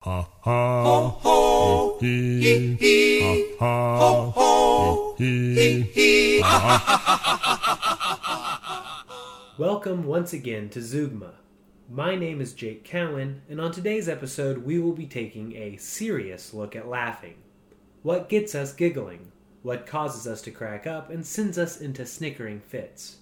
Ha ha ho hee hee ha ho hee hee Welcome once again to Zeugma. My name is Jake Cowan, and on today's episode we will be taking a serious look at laughing. What gets us giggling? What causes us to crack up and sends us into snickering fits?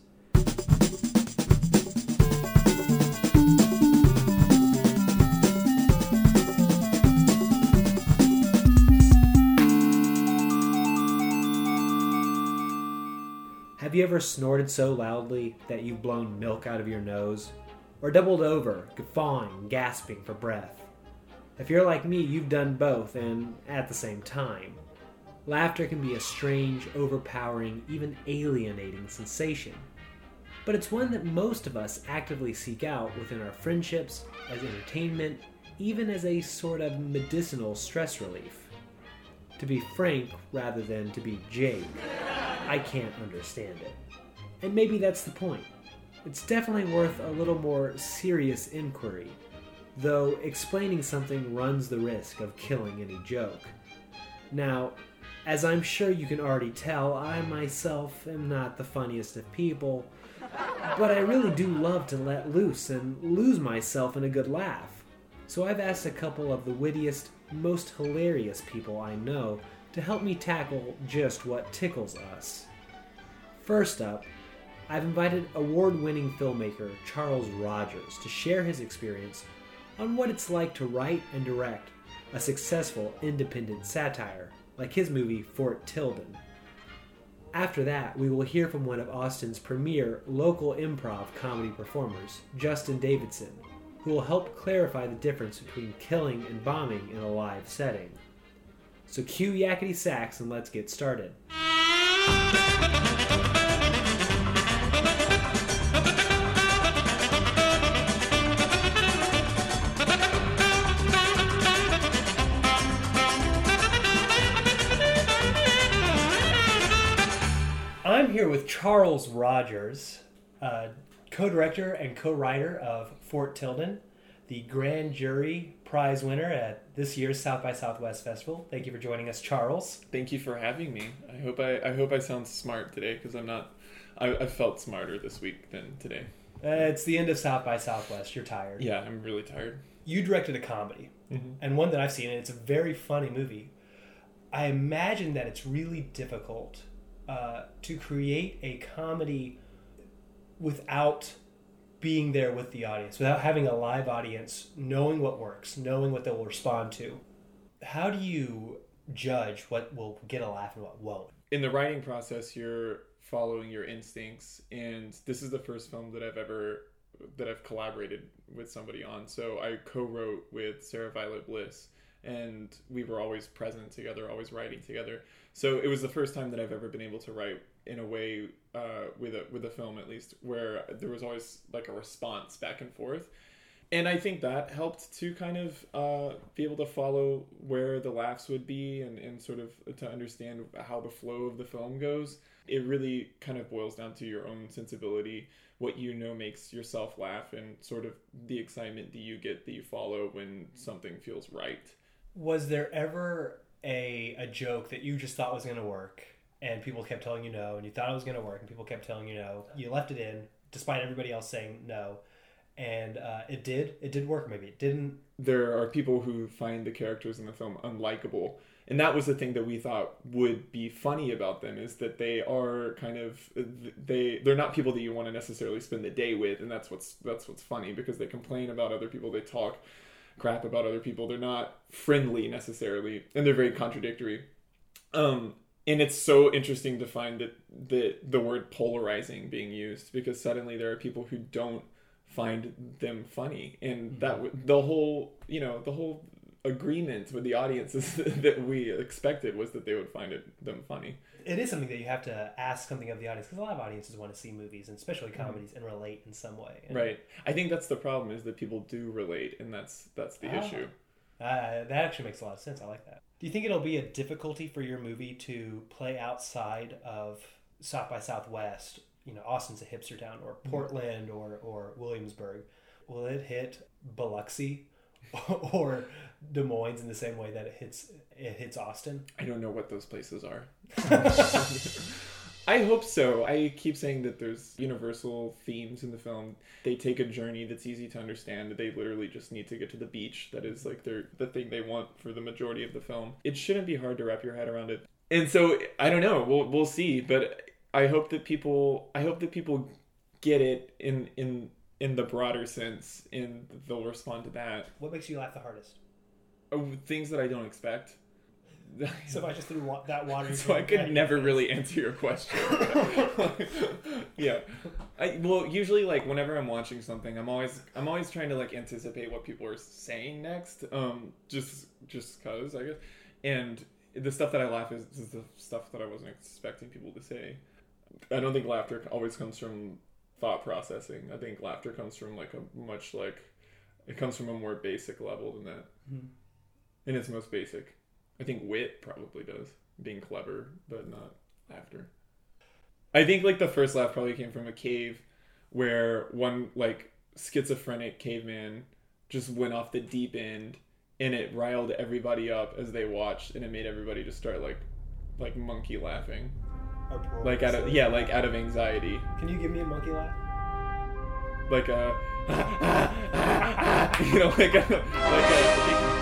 Have you ever snorted so loudly that you've blown milk out of your nose? Or doubled over, guffawing, gasping for breath? If you're like me, you've done both, and at the same time. Laughter can be a strange, overpowering, even alienating sensation. But it's one that most of us actively seek out within our friendships, as entertainment, even as a sort of medicinal stress relief. To be frank, rather than to be Jake, I can't understand it. And maybe that's the point. It's definitely worth a little more serious inquiry, though explaining something runs the risk of killing any joke. Now, as I'm sure you can already tell, I myself am not the funniest of people, but I really do love to let loose and lose myself in a good laugh. So I've asked a couple of the wittiest, most hilarious people I know to help me tackle just what tickles us. First up, I've invited award-winning filmmaker Charles Rogers to share his experience on what it's like to write and direct a successful independent satire like his movie Fort Tilden. After that, we will hear from one of Austin's premier local improv comedy performers, Justin Davidson, who will help clarify the difference between killing and bombing in a live setting. So cue yakety sax and let's get started. I'm here with Charles Rogers, co-director and co-writer of Fort Tilden, the grand jury prize winner at this year's South by Southwest Festival. Thank you for joining us, Charles. Thank you for having me. I hope I sound smart today, because I'm not. I felt smarter this week than today. It's the end of South by Southwest. You're tired. Yeah, I'm really tired. You directed a comedy, and one that I've seen, and it's a very funny movie. I imagine that it's really difficult to create a comedy without being there with the audience, without having a live audience, knowing what works, knowing what they will respond to. How do you judge what will get a laugh and what won't? In the writing process, you're following your instincts, and this is the first film that I've collaborated with somebody on. So I co-wrote with Sarah Violet Bliss, and we were always present together, always writing together. So it was the first time that I've ever been able to write in a way with a film, at least, where there was always like a response back and forth. And I think that helped to kind of be able to follow where the laughs would be and sort of to understand how the flow of the film goes. It really kind of boils down to your own sensibility, what you know makes yourself laugh, and sort of the excitement that you get that you follow when something feels right. Was there ever a joke that you just thought was going to work and people kept telling you no, and you thought it was going to work and people kept telling you no? You left it in despite everybody else saying no, and it did work. Maybe it didn't. There are people who find the characters in the film unlikable, and that was the thing that we thought would be funny about them, is that they are kind of they're not people that you want to necessarily spend the day with, and that's what's funny, because they complain about other people, they talk crap about other people, they're not friendly necessarily, and they're very contradictory. And it's so interesting to find that the word polarizing being used, because suddenly there are people who don't find them funny, and that the whole agreement with the audiences that we expected was that they would find them funny. It is something that you have to ask something of the audience, because a lot of audiences want to see movies, and especially comedies, and relate in some way. And right. I think that's the problem, is that people do relate, and that's the issue. That actually makes a lot of sense. I like that. Do you think it'll be a difficulty for your movie to play outside of South by Southwest? You know, Austin's a hipster town, or Portland, or Williamsburg. Will it hit Biloxi or Des Moines in the same way that it hits Austin? I don't know what those places are. I hope so. I keep saying that there's universal themes in the film. They take a journey that's easy to understand. They literally just need to get to the beach. That is like the thing they want for the majority of the film. It shouldn't be hard to wrap your head around it. And so I don't know. We'll see. But I hope that people get it in the broader sense, and they'll respond to that. What makes you laugh the hardest? Things that I don't expect. So if I just threw that water... So I could never really answer your question. Yeah. Well, usually, like, whenever I'm watching something, I'm always trying to, like, anticipate what people are saying next. Just cause, I guess. And the stuff that I laugh is the stuff that I wasn't expecting people to say. I don't think laughter always comes from thought processing. I think laughter comes from, like, it comes from a more basic level than that. Mm-hmm. In its most basic. I think wit probably does. Being clever, but not laughter. I think, like, the first laugh probably came from a cave where one, like, schizophrenic caveman just went off the deep end, and it riled everybody up as they watched, and it made everybody just start, like monkey laughing. Like, out of anxiety. Can you give me a monkey laugh? Like a... you know, like a...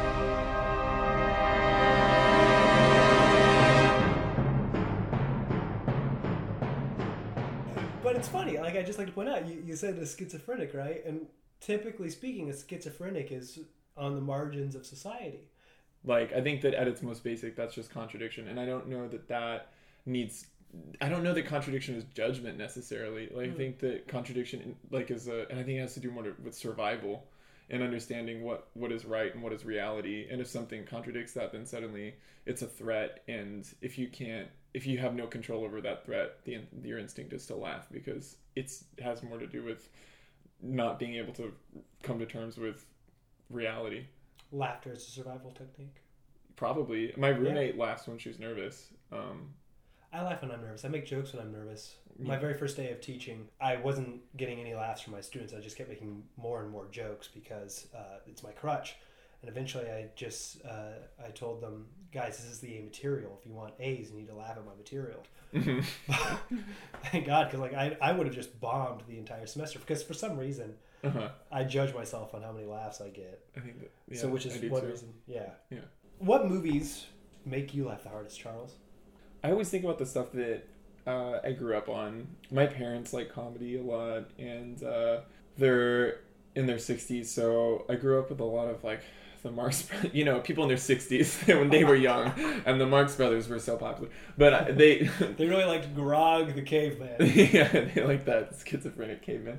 But it's funny, like, I just like to point out, you said a schizophrenic, right? And typically speaking, a schizophrenic is on the margins of society. Like, I think that at its most basic, that's just contradiction. And I don't know that contradiction is judgment necessarily. Like, I think that contradiction, like, and I think it has to do more with survival and understanding what is right and what is reality. And if something contradicts that, then suddenly it's a threat. And if you have no control over that threat, your instinct is to laugh, because it has more to do with not being able to come to terms with reality. Laughter is a survival technique. Probably. My roommate laughs when she's nervous. I laugh when I'm nervous. I make jokes when I'm nervous. My very first day of teaching, I wasn't getting any laughs from my students. I just kept making more and more jokes because it's my crutch. And eventually I told them, guys, this is the A material. If you want A's, you need to laugh at my material. Thank God, because, like, I would have just bombed the entire semester, because for some reason I judge myself on how many laughs I get. I think that, yeah, so which is one too. reason. Yeah. Yeah. What movies make you laugh the hardest, Charles? I always think about the stuff that I grew up on. My parents like comedy a lot, and they're in their 60s, so I grew up with a lot of, like, the Marx, people in their 60s when they were young, and the Marx Brothers were so popular. But they really liked Grog the caveman. Yeah, they like that schizophrenic caveman.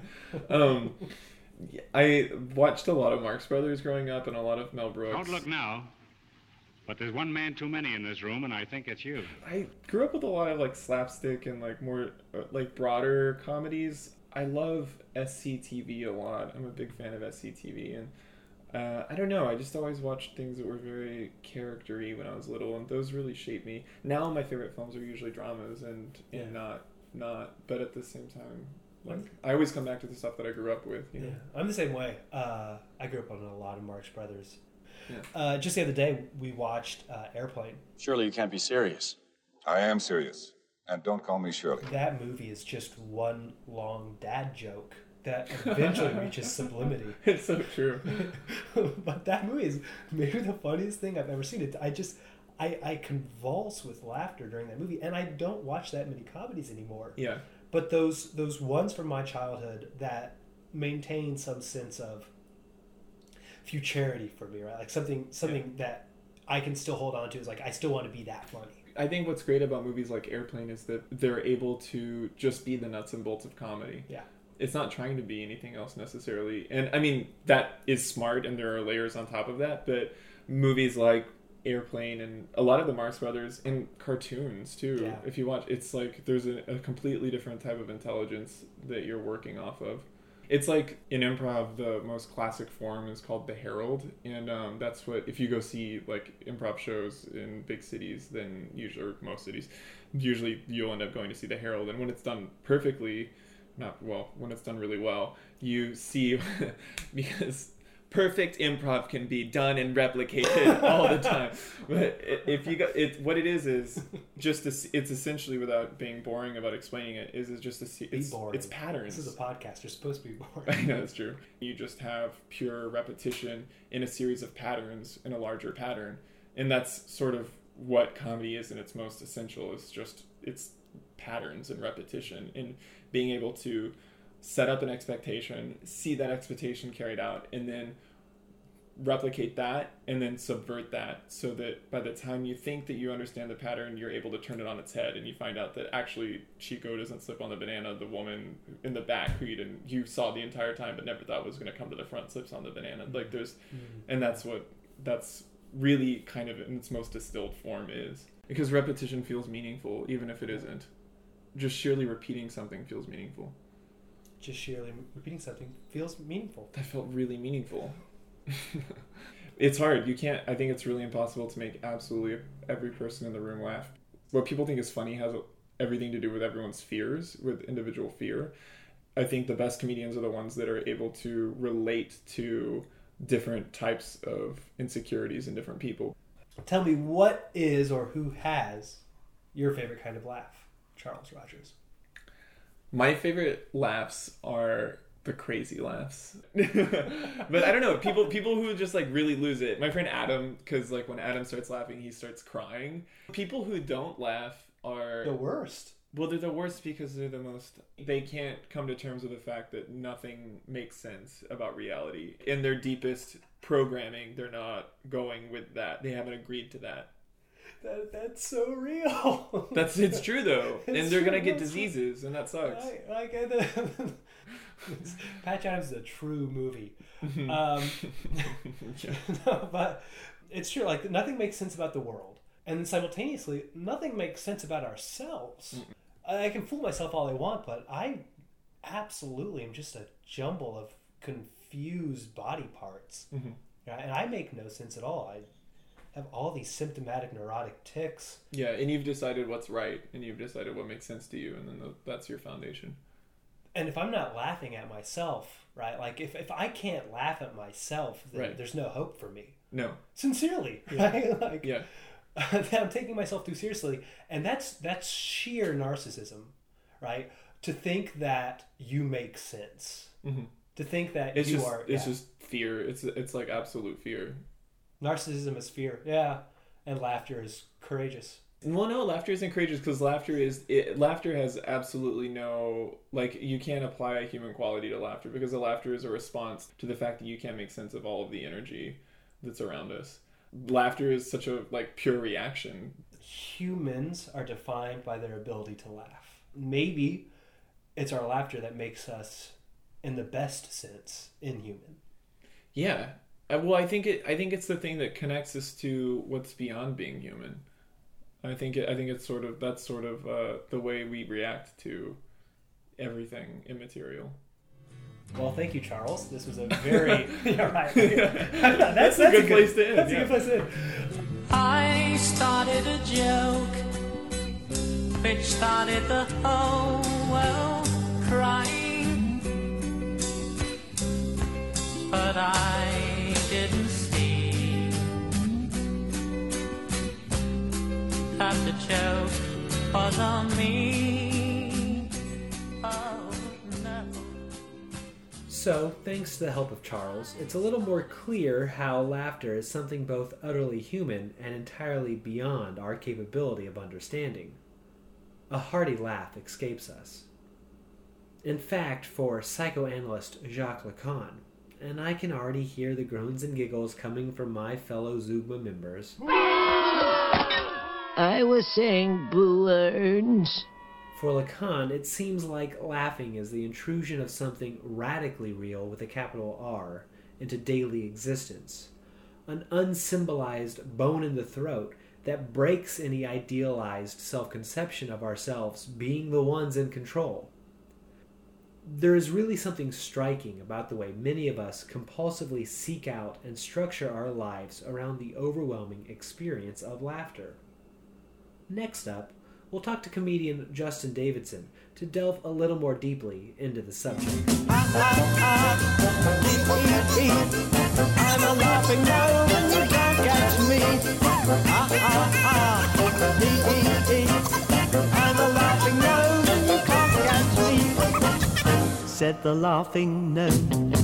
I watched a lot of Marx Brothers growing up, and a lot of Mel Brooks. Don't look now, but there's one man too many in this room, and I think it's you. I grew up with a lot of, like, slapstick and, like, more like broader comedies. I love SCTV a lot. I'm a big fan of SCTV, and I don't know. I just always watched things that were very character-y when I was little, and those really shaped me. Now my favorite films are usually dramas and not. But at the same time, like, I always come back to the stuff that I grew up with. You know? Yeah, I'm the same way. I grew up on a lot of Marx Brothers. Yeah. Just the other day, we watched Airplane. Surely you can't be serious. I am serious. And don't call me Shirley. That movie is just one long dad joke that eventually reaches sublimity. It's so true. But that movie is maybe the funniest thing I've ever seen. I convulse with laughter during that movie, and I don't watch that many comedies anymore. Yeah. But those ones from my childhood that maintain some sense of futurity for me, right? Like something that I can still hold on to is, like, I still want to be that funny. I think what's great about movies like Airplane is that they're able to just be the nuts and bolts of comedy. Yeah. It's not trying to be anything else necessarily. And I mean, that is smart, and there are layers on top of that, but movies like Airplane and a lot of the Marx Brothers, and cartoons too, if you watch, it's like there's a completely different type of intelligence that you're working off of. It's like in improv, the most classic form is called the Herald, and that's what, if you go see, like, improv shows in big cities, then usually, or most cities, usually you'll end up going to see the Herald. And when it's done perfectly, when it's done really well, you see, because perfect improv can be done and replicated all the time. But if you got it, what it is just it's essentially, without being boring about explaining it, is just it's patterns. This is a podcast. You're supposed to be boring. I know, that's true. You just have pure repetition in a series of patterns in a larger pattern, and that's sort of what comedy is in its most essential. It's patterns and repetition, and being able to set up an expectation, see that expectation carried out, and then replicate that and then subvert that, so that by the time you think that you understand the pattern, you're able to turn it on its head, and you find out that actually Chico doesn't slip on the banana. The woman in the back who you saw the entire time but never thought was going to come to the front slips on the banana. Like and that's really kind of in its most distilled form is. Because repetition feels meaningful, even if it isn't. Just sheerly repeating something feels meaningful. Just sheerly repeating something feels meaningful. That felt really meaningful. It's hard. I think it's really impossible to make absolutely every person in the room laugh. What people think is funny has everything to do with everyone's fears, with individual fear. I think the best comedians are the ones that are able to relate to different types of insecurities in different people. Tell me, what is or who has your favorite kind of laugh, Charles Rogers? My favorite laughs are the crazy laughs. But I don't know, people who just like really lose it. My friend Adam, because like when Adam starts laughing, he starts crying. People who don't laugh are the worst. Well, they're the worst because they're the most... They can't come to terms with the fact that nothing makes sense about reality. In their deepest programming, they're not going with that. They haven't agreed to that. That's so real. It's true, though. It's and they're going to true. get diseases, and that sucks. I get it. Patch Adams is a true movie. No, but it's true. Like, nothing makes sense about the world. And then simultaneously, nothing makes sense about ourselves. I can fool myself all I want, but I absolutely am just a jumble of confused body parts. Mm-hmm. And I make no sense at all. I have all these symptomatic neurotic tics. Yeah, and you've decided what's right, and you've decided what makes sense to you, and then that's your foundation. And if I'm not laughing at myself, right? Like, if I can't laugh at myself, then there's no hope for me. No. Sincerely, yeah. Right? Like, yeah. I'm taking myself too seriously, and that's sheer narcissism, right? To think that you make sense, to think that it's just fear. It's like absolute fear. Narcissism is fear, yeah, and laughter is courageous. Well, no, laughter isn't courageous because laughter has absolutely no, like, you can't apply a human quality to laughter because the laughter is a response to the fact that you can't make sense of all of the energy that's around us. Laughter is such a pure reaction. Humans are defined by their ability to laugh. Maybe it's our laughter that makes us, in the best sense, inhuman. Yeah. Well, I think it's the thing that connects us to what's beyond being human. I think it's that's the way we react to everything immaterial. Well, thank you, Charles. This was a very... You're right. That's a good place to end. That's a good place to end. I started a joke which started the whole world crying, but I didn't see that the joke was on me. Oh, no. So, thanks to the help of Charles, it's a little more clear how laughter is something both utterly human and entirely beyond our capability of understanding. A hearty laugh escapes us. In fact, for psychoanalyst Jacques Lacan, and I can already hear the groans and giggles coming from my fellow Zugma members. I was saying words. For Lacan, it seems like laughing is the intrusion of something radically real with a capital R into daily existence. An unsymbolized bone in the throat that breaks any idealized self-conception of ourselves being the ones in control. There is really something striking about the way many of us compulsively seek out and structure our lives around the overwhelming experience of laughter. Next up, we'll talk to comedian Justin Davidson to delve a little more deeply into the subject. E-E-E. I'm a laughing no and you can't catch me. E-E-E. I'm a laughing no and you can't catch me. Said the laughing no.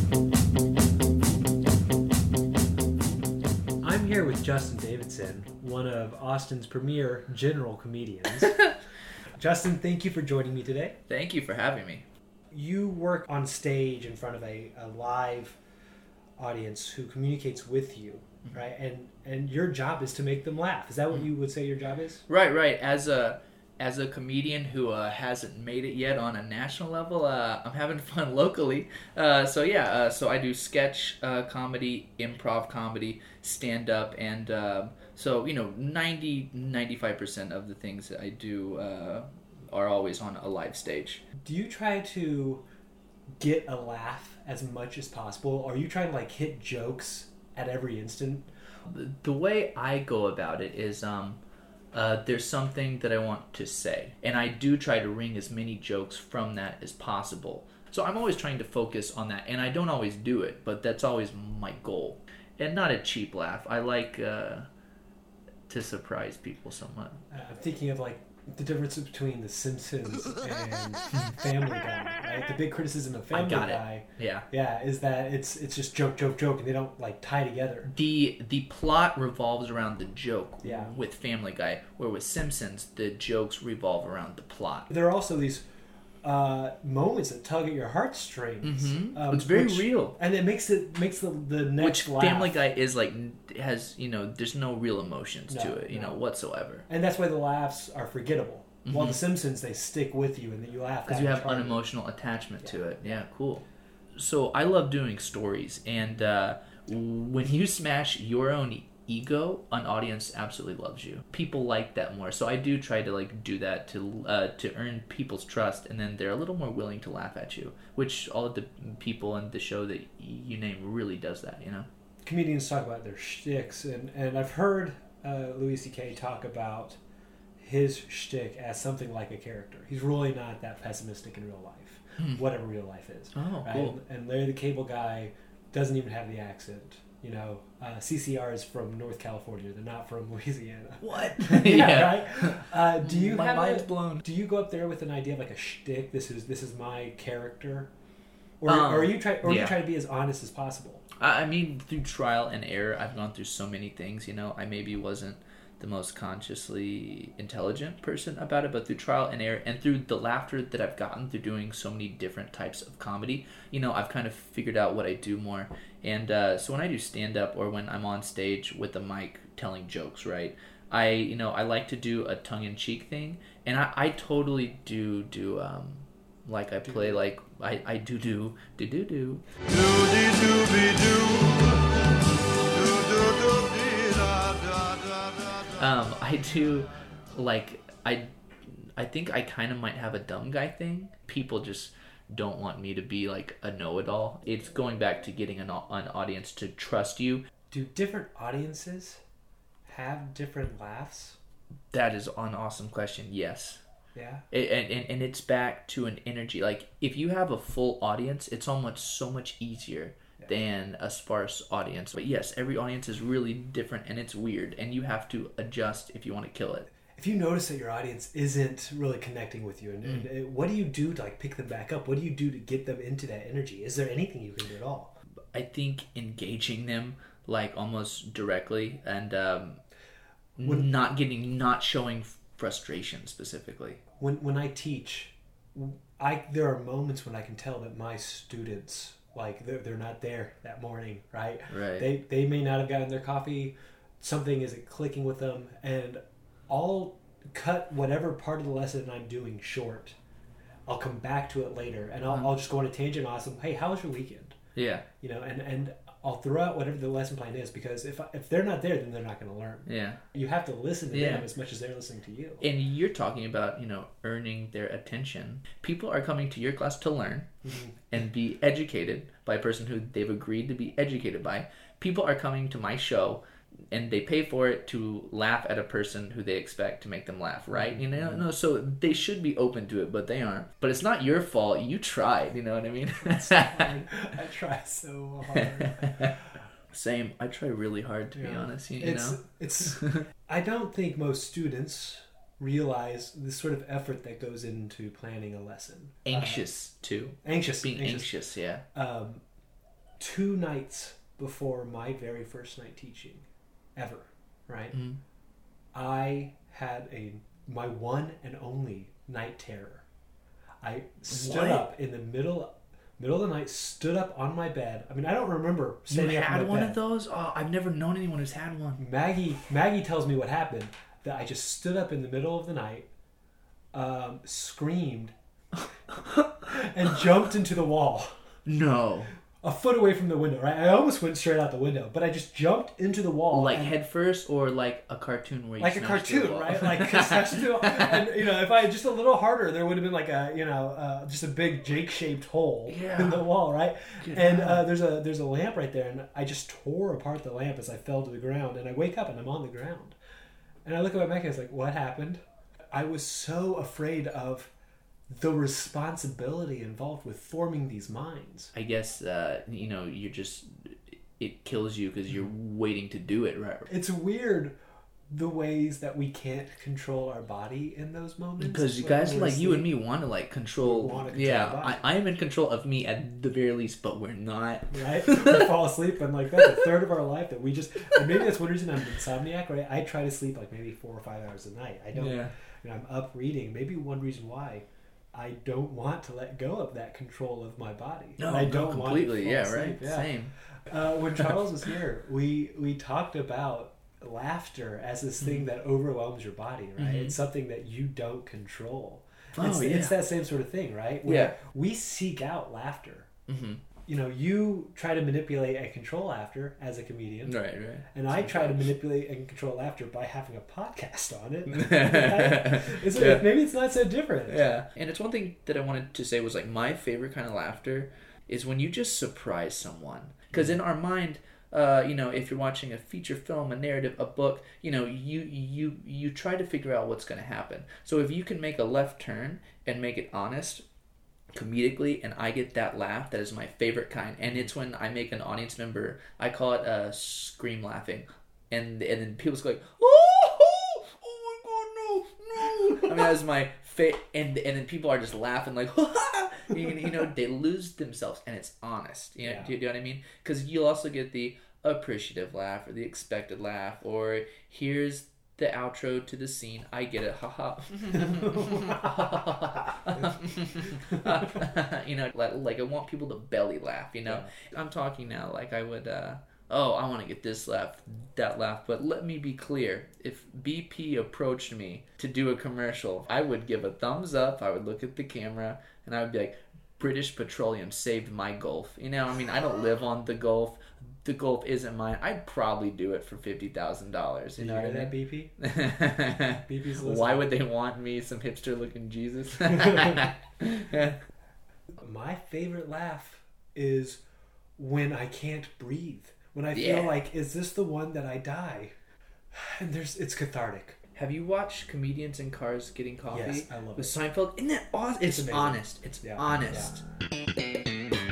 I'm here with Justin Davidson, one of Austin's premier general comedians. Justin, thank you for joining me today. Thank you for having me. You work on stage in front of a live audience who communicates with you, right? And your job is to make them laugh. Is that what you would say your job is? Right. As a comedian who hasn't made it yet on a national level, I'm having fun locally. So I do sketch comedy, improv comedy, stand-up, and so 95% of the things that I do are always on a live stage. Do you try to get a laugh as much as possible? Or are you trying to like hit jokes at every instant? The way I go about it is there's something that I want to say, and I do try to wring as many jokes from that as possible. So I'm always trying to focus on that, and I don't always do it, but that's always my goal. And not a cheap laugh. I like to surprise people somewhat. I'm thinking of like the difference between The Simpsons and Family Guy, right? The big criticism of Family Guy, is that it's just joke, and they don't like tie together. The plot revolves around the joke with Family Guy, where with Simpsons the jokes revolve around the plot. There are also these moments that tug at your heartstrings. It's very real, and it makes the next which laugh. Family Guy is like has there's no real emotions to it whatsoever, and that's why the laughs are forgettable. While The Simpsons, they stick with you and you laugh because you have unemotional attachment to it. Cool. So I love doing stories, and when you smash your own ego, an audience absolutely loves you. People like that more, so I do try to like do that to earn people's trust, and then they're a little more willing to laugh at you, which all of the people in the show that you name really does that. Comedians talk about their shticks, and I've heard Louis C.K. talk about his shtick as something like a character. He's really not that pessimistic in real life, whatever real life is. Oh, right? cool. And Larry the Cable Guy doesn't even have the accent. CCR is from North California. They're not from Louisiana. What? Right? Do you My have mind's blown. Do you go up there with an idea of like a shtick? This is my character, or you try to be as honest as possible? I mean, through trial and error, I've gone through so many things. I maybe wasn't the most consciously intelligent person about it, but through trial and error and through the laughter that I've gotten through doing so many different types of comedy, I've kind of figured out what I do more. And so when I do stand-up or when I'm on stage with a mic telling jokes, right, I like to do a tongue-in-cheek thing, and I totally do like I play like I do. I do like I think I kind of might have a dumb guy thing. People just don't want me to be like a know-it-all. It's going back to getting an audience to trust you. Do different audiences have different laughs? That is an awesome question. Yes. Yeah. And it's back to an energy. Like if you have a full audience, it's so much easier than a sparse audience. But yes, every audience is really different, and it's weird, and you have to adjust if you want to kill it. If you notice that your audience isn't really connecting with you, and what do you do to like pick them back up? What do you do to get them into that energy? Is there anything you can do at all? I think engaging them like almost directly, and not showing frustration specifically. When I teach, there are moments when I can tell that my students, like they're not there that morning, right? Right. They may not have gotten their coffee. Something isn't clicking with them, and I'll cut whatever part of the lesson I'm doing short. I'll come back to it later, and I'll just go on a tangent. Awesome. Hey, how was your weekend? Yeah. And I'll throw out whatever the lesson plan is, because if they're not there, then they're not going to learn. Yeah. You have to listen to them as much as they're listening to you. And you're talking about, earning their attention. People are coming to your class to learn and be educated by a person who they've agreed to be educated by. People are coming to my show and they pay for it to laugh at a person who they expect to make them laugh, right? You know, no, so they should be open to it, but they aren't. But it's not your fault. You tried, you know what I mean? I try so hard. Same. I try really hard to be honest. You know, it's. I don't think most students realize the sort of effort that goes into planning a lesson. Anxious too. Being anxious. Yeah. 2 nights before my very first night teaching, ever, right? Mm-hmm. I had my one and only night terror. I stood up in the middle of the night, stood up on my bed. I mean, I don't remember standing up on my bed. You had one of those? Oh, I've never known anyone who's had one. Maggie tells me what happened, that I just stood up in the middle of the night, screamed, and jumped into the wall. No. A foot away from the window, right? I almost went straight out the window, but I just jumped into the wall. Like head first, or like a cartoon where you like a cartoon, right? Like and if I had just a little harder, there would have been like a just a big Jake-shaped hole in the wall, right? There's a lamp right there, and I just tore apart the lamp as I fell to the ground, and I wake up and I'm on the ground, and I look at my Mecca, I was like, what happened? I was so afraid of the responsibility involved with forming these minds. I guess you're just, it kills you because you're waiting to do it, right? It's weird the ways that we can't control our body in those moments. Because you guys like you and me want to like control. I am in control of me at the very least, but we're not. Right? We fall asleep and like that's a third of our life that we just. And maybe that's one reason I'm insomniac. Right? I try to sleep like maybe 4 or 5 hours a night. I don't. Yeah. I'm up reading. Maybe one reason why I don't want to let go of that control of my body. No, I don't completely. Want to fall Right. Yeah. Same. When Charles was here, we talked about laughter as this thing that overwhelms your body, right? Mm-hmm. It's something that you don't control. Oh, It's that same sort of thing, right? Where we seek out laughter. Mm-hmm. You try to manipulate and control laughter as a comedian. Right. And I try to manipulate and control laughter by having a podcast on it. Maybe it's not so different. Yeah. And it's one thing that I wanted to say was like my favorite kind of laughter is when you just surprise someone. Because in our mind, if you're watching a feature film, a narrative, a book, you try to figure out what's going to happen. So if you can make a left turn and make it honest, comedically, and I get that laugh, that is my favorite kind. And it's when I make an audience member, I call it scream laughing, and then people's like, oh my god, no. I mean, that's my and then people are just laughing like, they lose themselves, and it's honest. Do you know what I mean? Because you'll also get the appreciative laugh or the expected laugh, or here's the outro to the scene. I get it. Haha. Like I want people to belly laugh, Yeah. I'm talking now like I would, I want to get this laugh, that laugh. But let me be clear. If BP approached me to do a commercial, I would give a thumbs up. I would look at the camera and I would be like, British Petroleum saved my Gulf. I don't live on the Gulf. The Gulf isn't mine. I'd probably do it for $50,000. You know what I mean? That BP? BP's listening. Why would they want me, some hipster looking Jesus? My favorite laugh is when I can't breathe. When I feel like, is this the one that I die? And it's cathartic. Have you watched Comedians in Cars Getting Coffee? Yes, I love it. With Seinfeld? Isn't that awesome? It's honest. It's honest. Yeah.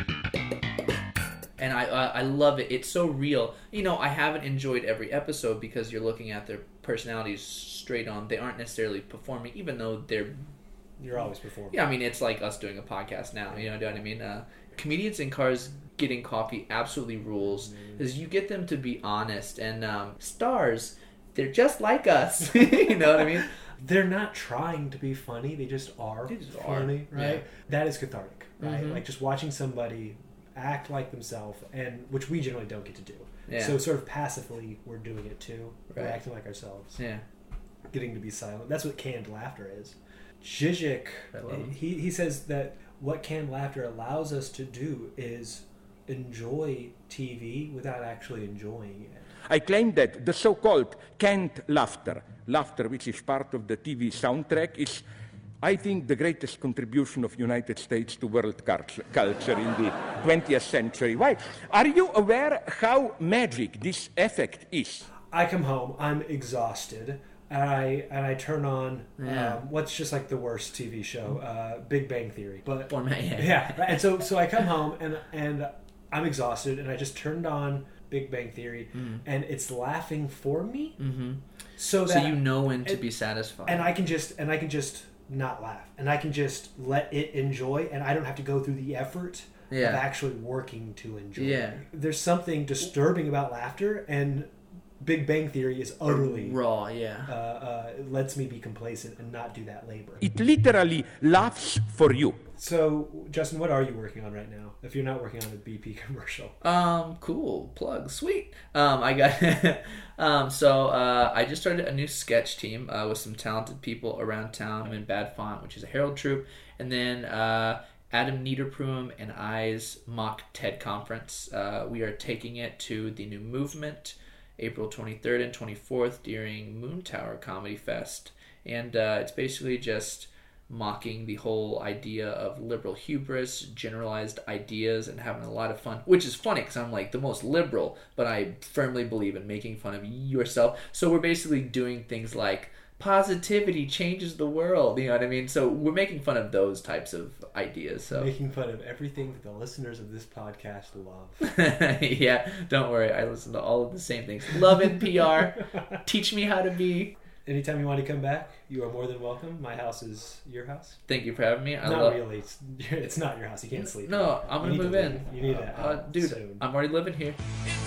And I love it. It's so real. I haven't enjoyed every episode because you're looking at their personalities straight on. They aren't necessarily performing, even though you're always performing. Yeah, I mean, it's like us doing a podcast now. You know what I mean? Comedians in Cars Getting Coffee absolutely rules. Because you get them to be honest. And stars, they're just like us. You know what I mean? They're not trying to be funny. They just are funny, right? Yeah. That is cathartic, right? Mm-hmm. Like just watching somebody act like themselves, and which we generally don't get to do. Yeah. So sort of passively, we're doing it too. Right. We're acting like ourselves. Yeah. Getting to be silent. That's what canned laughter is. Zizek, he says that what canned laughter allows us to do is enjoy TV without actually enjoying it. I claim that the so-called canned laughter which is part of the TV soundtrack, is, I think, the greatest contribution of United States to world culture in the 20th century. Why? Are you aware how magic this effect is? I come home, I'm exhausted, and I turn on what's just like the worst TV show, Big Bang Theory. But yeah, right? And so I come home and I'm exhausted, and I just turned on Big Bang Theory, and it's laughing for me, so you know when to be satisfied, and I can just not laugh, and I can just let it enjoy, and I don't have to go through the effort of actually working to enjoy it. There's something disturbing about laughter, and Big Bang Theory is utterly raw. It lets me be complacent and not do that labor. It literally laughs for you. So, Justin, what are you working on right now? If you're not working on a BP commercial, cool plug, sweet. I got I just started a new sketch team with some talented people around town. I'm in Bad Font, which is a Herald troupe, and then Adam Niederprum and I's mock TED conference. We are taking it to the New Movement, April 23rd and 24th during Moon Tower Comedy Fest, and it's basically just mocking the whole idea of liberal hubris, generalized ideas, and having a lot of fun, which is funny because I'm like the most liberal, but I firmly believe in making fun of yourself. So we're basically doing things like positivity changes the world, you know what I mean? So we're making fun of those types of ideas. So making fun of everything that the listeners of this podcast love. Yeah, don't worry, I listen to all of the same things. Love NPR. Teach me how to be. Anytime you want to come back, you are more than welcome. My house is your house. Thank you for having me. Really. It's not your house. You can't sleep. No, I'm going to move in. You need to dude, soon. I'm already living here.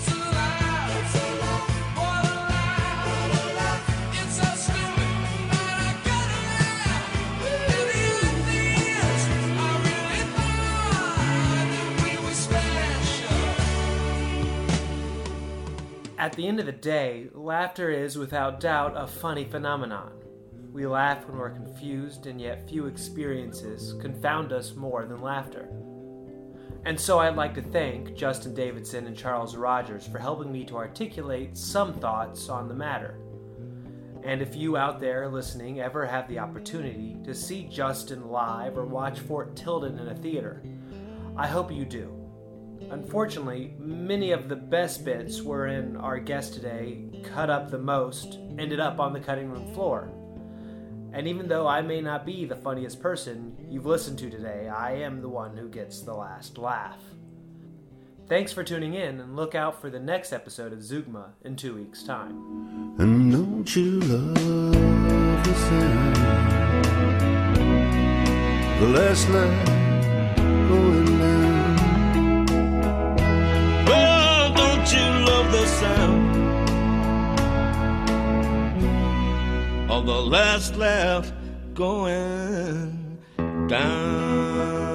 At the end of the day, laughter is, without doubt, a funny phenomenon. We laugh when we're confused, and yet few experiences confound us more than laughter. And so I'd like to thank Justin Davidson and Charles Rogers for helping me to articulate some thoughts on the matter. And if you out there listening ever have the opportunity to see Justin live or watch Fort Tilden in a theater, I hope you do. Unfortunately, many of the best bits wherein our guest today cut up the most ended up on the cutting room floor. And even though I may not be the funniest person you've listened to today, I am the one who gets the last laugh. Thanks for tuning in, and look out for the next episode of Zeugma in 2 weeks' time. And don't you love the sound? The last laugh going down. Oh, don't you love the sound of the last laugh going down?